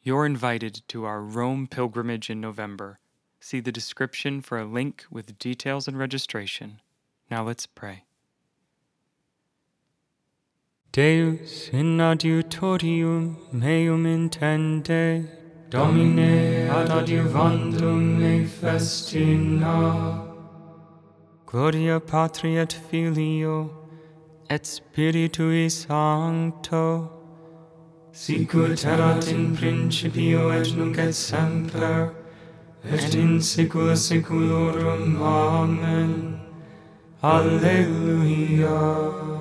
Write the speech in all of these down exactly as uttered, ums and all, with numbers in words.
You're invited to our Rome pilgrimage in November. See the description for a link with details and registration. Now let's pray. Deus in adiutorium meum intende, Domine ad adiuvandum me festina. Gloria Patri et Filio, et Spiritui Sancto, sicut erat in principio et nunc et semper, et in saecula saeculorum. Amen. Alleluia.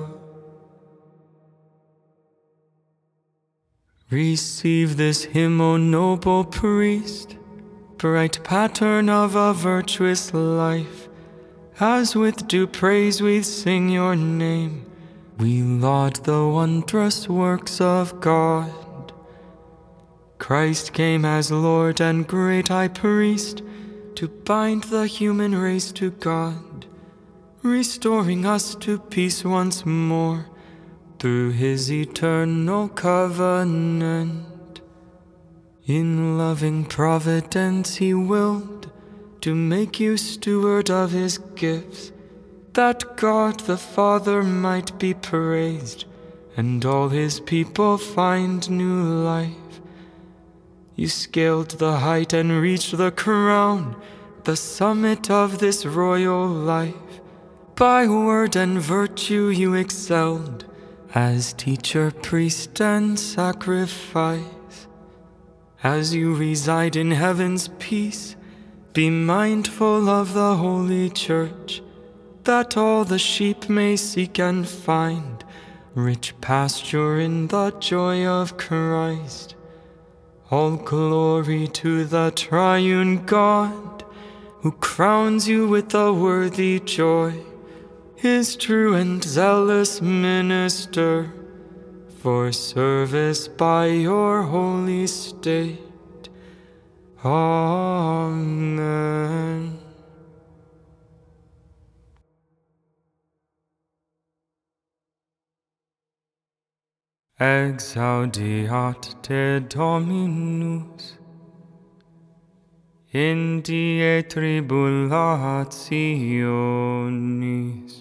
Receive this hymn, O noble priest, bright pattern of a virtuous life. As with due praise we sing your name, we laud the wondrous works of God. Christ came as Lord and great High Priest to bind the human race to God, restoring us to peace once more through His eternal covenant. In loving providence He willed to make you steward of His gifts, that God the Father might be praised, and all His people find new life. You scaled the height and reached the crown, the summit of this royal life. By word and virtue you excelled, as teacher, priest, and sacrifice. As you reside in heaven's peace, be mindful of the Holy Church, that all the sheep may seek and find rich pasture in the joy of Christ. All glory to the triune God, who crowns you with a worthy joy, His true and zealous minister, for service by your holy state. Amen. Exaudiat te Dominus in die tribulationis.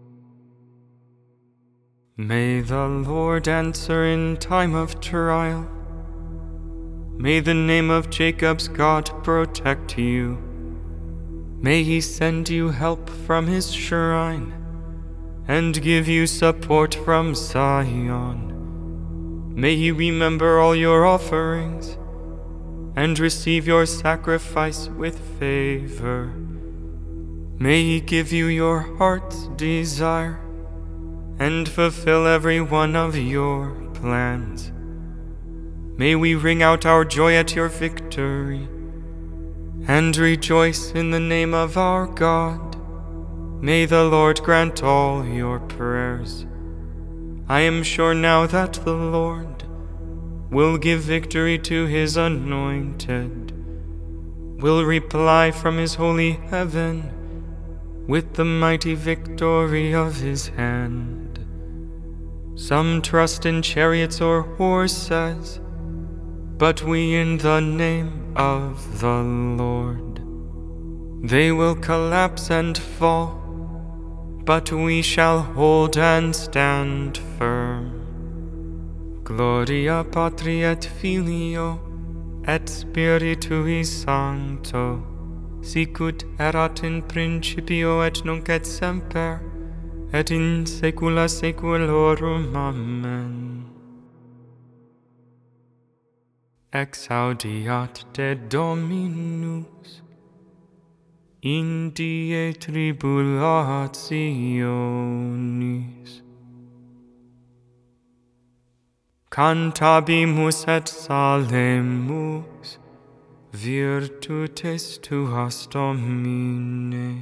May the Lord answer in time of trial. May the name of Jacob's God protect you. May He send you help from His shrine and give you support from Zion. May He remember all your offerings and receive your sacrifice with favor. May He give you your heart's desire and fulfill every one of your plans. May we ring out our joy at your victory and rejoice in the name of our God. May the Lord grant all your prayers. I am sure now that the Lord will give victory to His anointed, will reply from His holy heaven with the mighty victory of His hand. Some trust in chariots or horses, but we in the name of the Lord. They will collapse and fall, but we shall hold and stand firm. Gloria Patri et Filio et Spiritui Sancto, sicut erat in principio et nunc et semper, et in saecula saeculorum. Amen. Exaudiat te Dominus in die tribulationis. Cantabimus et salemus virtutes tuas, Domine.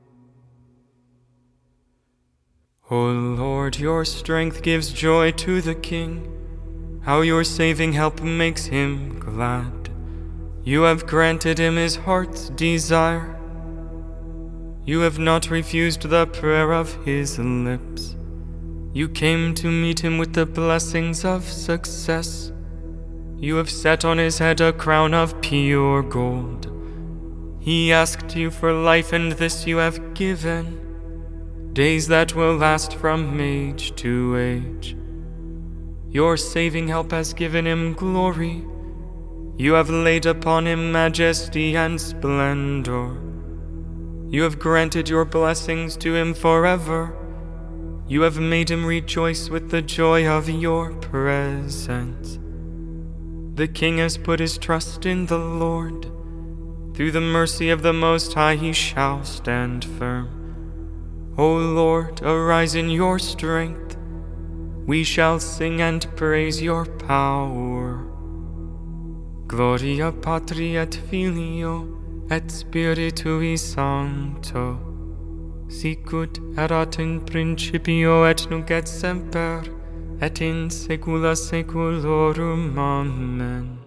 O Lord, your strength gives joy to the King. How your saving help makes him glad. You have granted him his heart's desire. You have not refused the prayer of his lips. You came to meet him with the blessings of success. You have set on his head a crown of pure gold. He asked you for life, and this you have given, days that will last from age to age. Your saving help has given him glory. You have laid upon him majesty and splendor. You have granted your blessings to him forever. You have made him rejoice with the joy of your presence. The king has put his trust in the Lord. Through the mercy of the Most High he shall stand firm. O Lord, arise in your strength. We shall sing and praise your power. Gloria Patri et Filio et Spiritui Sancto, sicut erat in principio et nunc et semper, et in saecula saeculorum. Amen.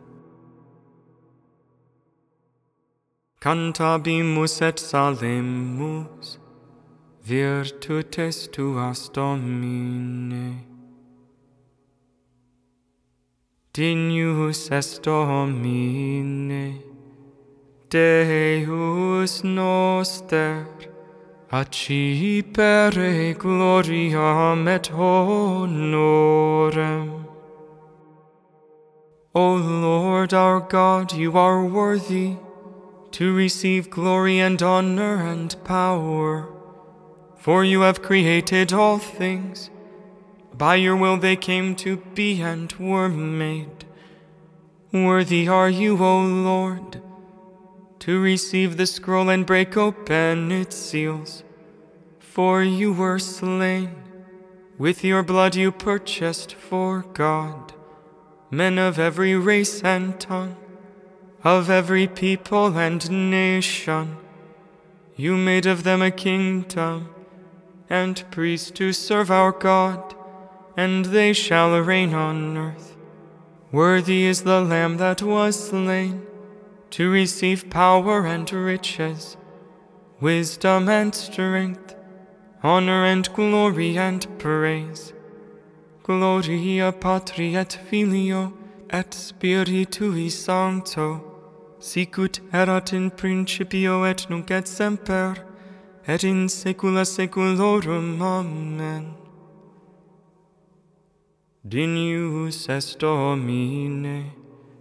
Cantabimus et salemus, virtutes tuas Domine. Dignus est Domine, Deus noster, accipere gloriam et honorem. O Lord our God, you are worthy to receive glory and honor and power, for you have created all things. By your will they came to be and were made. Worthy are you, O Lord, to receive the scroll and break open its seals. For you were slain, with your blood you purchased for God men of every race and tongue, of every people and nation. You made of them a kingdom and priests to serve our God, and they shall reign on earth. Worthy is the Lamb that was slain, to receive power and riches, wisdom and strength, honor and glory and praise. Gloria Patri et Filio et Spiritui Sancto, sicut erat in principio et nunc et semper, et in saecula saeculorum. Amen. Dignus est Domine,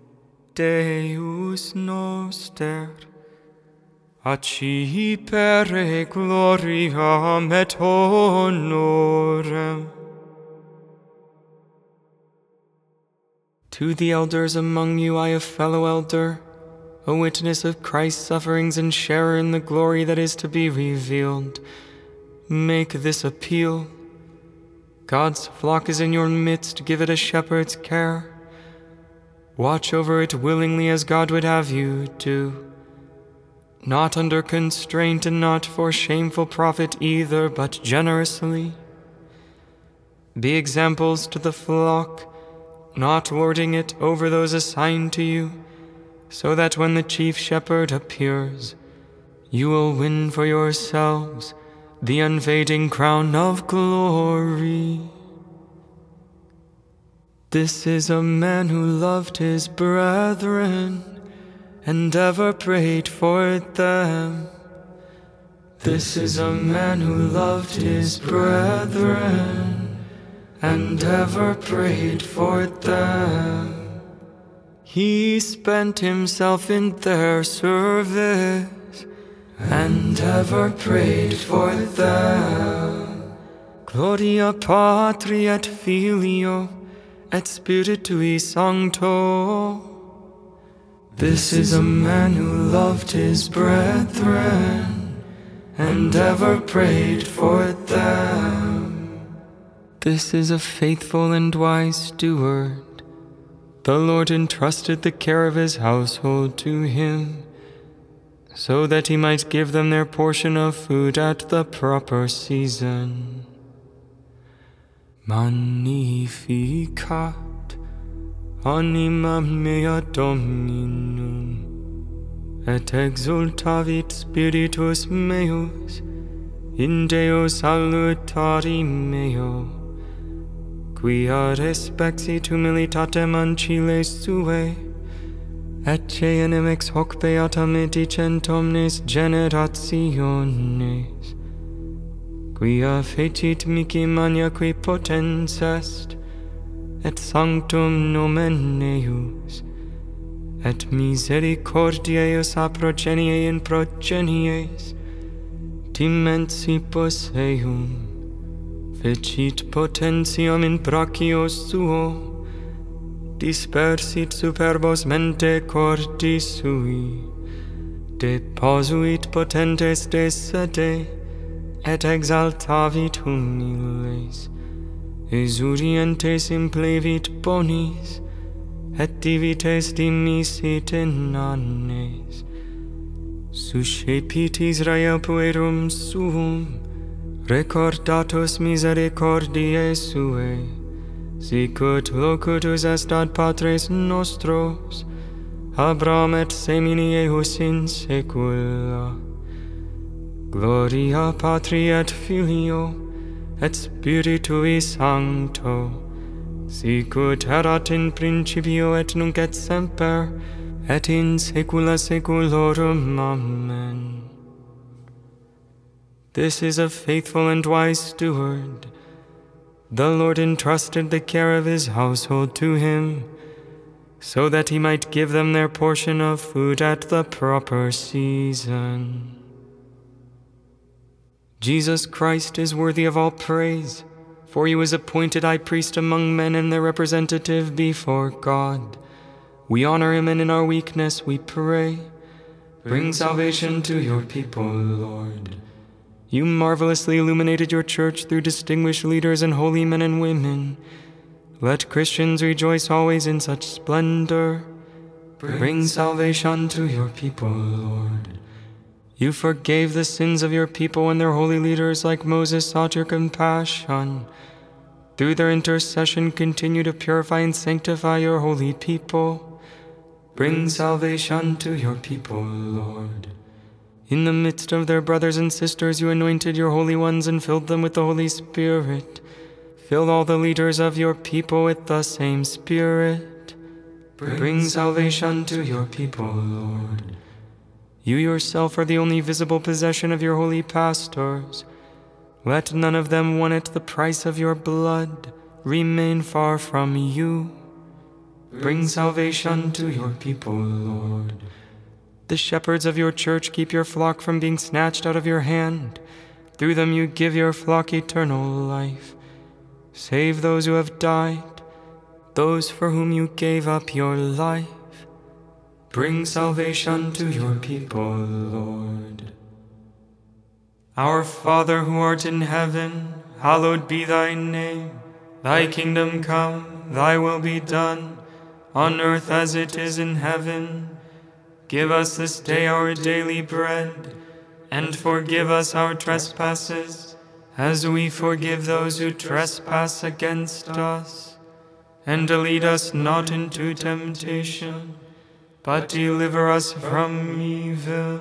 Deus noster, accipere gloriam et honorem. To the elders among you I, a fellow elder, a witness of Christ's sufferings and sharer in the glory that is to be revealed, make this appeal. God's flock is in your midst, give it a shepherd's care. Watch over it willingly as God would have you do, not under constraint and not for shameful profit either, but generously. Be examples to the flock, not lording it over those assigned to you, so that when the chief shepherd appears, you will win for yourselves the unfading crown of glory. This is a man who loved his brethren and ever prayed for them. This is a man who loved his brethren and ever prayed for them. He spent himself in their service and ever prayed for them. Gloria Patri et Filio et Spiritui Sancto. This is a man who loved his brethren and ever prayed for them. This is a faithful and wise steward. The Lord entrusted the care of his household to him, so that he might give them their portion of food at the proper season. Magnificat anima mea Dominum, et exultavit spiritus meus in Deo salutari meo. quia respexit humilitatem ancile suae, et enim ex hoc beatam edicent omnes generationes, quia fecit mihi maniaque potens est, et sanctum nomen eius, et misericordiae eius a progenie in progenies, dimensibus eum, fecit potentiam in brachio suo, dispersit superbos mente cordis sui, deposuit potentes de sede, et exaltavit humiles, exurientes implevit bonis, et divites dimisit in annes, suscepit Israel puerum suum, recordatus misericordiae suae, sicut locutus est ad patres nostros, Abraham et semini ejus in saecula. Gloria Patri et Filio, et Spiritui Sancto, sicut erat in principio et nunc et semper, et in saecula saeculorum. Amen. This is a faithful and wise steward. The Lord entrusted the care of his household to him, so that he might give them their portion of food at the proper season. Jesus Christ is worthy of all praise, for he was appointed high priest among men and their representative before God. We honor him, and in our weakness we pray. Bring salvation to your people, Lord. You marvelously illuminated your church through distinguished leaders and holy men and women. Let Christians rejoice always in such splendor. Bring salvation to your people, Lord. You forgave the sins of your people and their holy leaders like Moses sought your compassion. Through their intercession, continue to purify and sanctify your holy people. Bring salvation to your people, Lord. In the midst of their brothers and sisters, you anointed your holy ones and filled them with the Holy Spirit. Fill all the leaders of your people with the same Spirit. Bring salvation to your people, Lord. You yourself are the only visible possession of your holy pastors. Let none of them won at the price of your blood remain far from you. Bring salvation to your people, Lord. The shepherds of your church keep your flock from being snatched out of your hand. Through them you give your flock eternal life. Save those who have died, those for whom you gave up your life. Bring salvation to your people, Lord. Our Father who art in heaven, hallowed be thy name. Thy kingdom come, thy will be done, on earth as it is in heaven. Give us this day our daily bread, and forgive us our trespasses, as we forgive those who trespass against us. And lead us not into temptation, but deliver us from evil.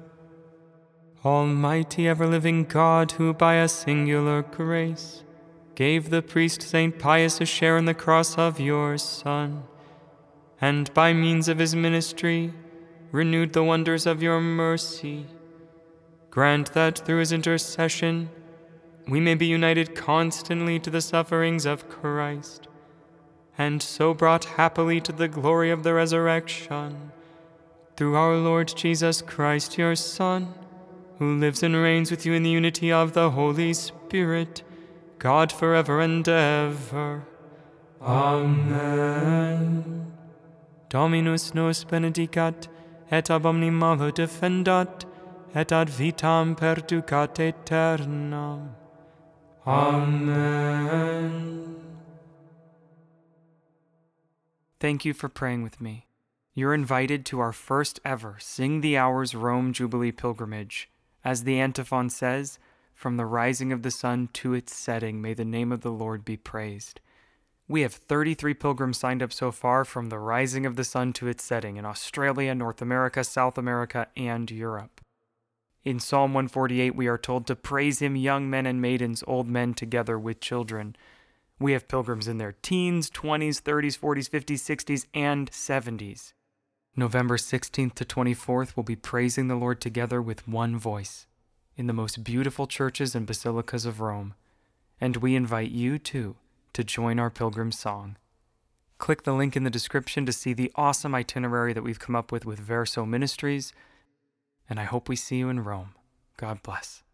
Almighty ever-living God, who by a singular grace gave the priest Saint Pius a share in the cross of your Son, and by means of his ministry renewed the wonders of your mercy, grant that through his intercession we may be united constantly to the sufferings of Christ, and so brought happily to the glory of the resurrection, through our Lord Jesus Christ, your Son, who lives and reigns with you in the unity of the Holy Spirit, God forever and ever. Amen. Dominus nos benedicat, et ab omni malo defendat, et ad vitam perducat aeternam. Amen. Thank you for praying with me. You're invited to our first ever Sing the Hours Rome Jubilee pilgrimage. As the antiphon says, from the rising of the sun to its setting, may the name of the Lord be praised. We have thirty-three pilgrims signed up so far from the rising of the sun to its setting in Australia, North America, South America, and Europe. In Psalm one forty-eight, we are told to praise him, young men and maidens, old men together with children. We have pilgrims in their teens, twenties, thirties, forties, fifties, sixties, and seventies. November sixteenth to twenty-fourth, we'll be praising the Lord together with one voice in the most beautiful churches and basilicas of Rome. And we invite you, too, to join our pilgrim song. Click the link in the description to see the awesome itinerary that we've come up with with Verso Ministries, and I hope we see you in Rome. God bless.